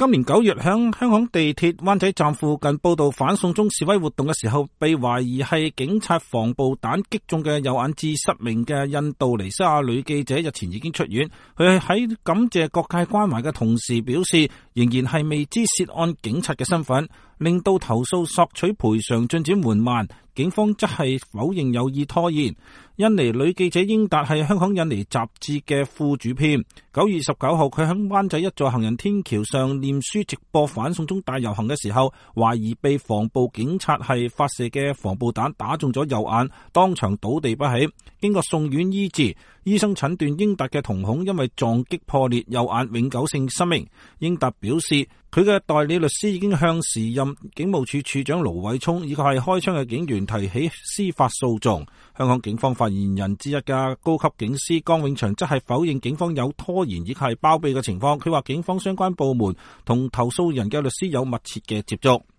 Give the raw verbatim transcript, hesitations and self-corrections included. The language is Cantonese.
今年九月響香港地鐵灣仔站附近報道反送中示威活動嘅時候，被懷疑係警察防暴彈擊中嘅右眼致失明嘅印度尼西亞女記者日前已經出院。佢喺感謝各界關懷嘅同時表示，仍然係未知涉案警察嘅身份，令到投訴索取賠償進展緩慢。警方則係否認有意拖延。印尼女記者英達係香港印尼雜誌嘅副主編。九月十九號，佢喺灣仔一座行人天橋上念書直播反送中大遊行嘅時候，懷疑被防暴警察係發射嘅防暴彈打中咗右眼，當場倒地不起。經過送院醫治，醫生診斷英達嘅瞳孔因為撞擊破裂，右眼永久性失明。英達表示，佢嘅代理律師已經向時任警務處處長盧偉聰以及係開槍嘅警員提起司法訴訟。香港警方發言人之一嘅高級警司江永祥則係否認警方有拖延以及係包庇嘅情況。佢話警方相關部門同投訴人嘅律師有密切嘅接觸。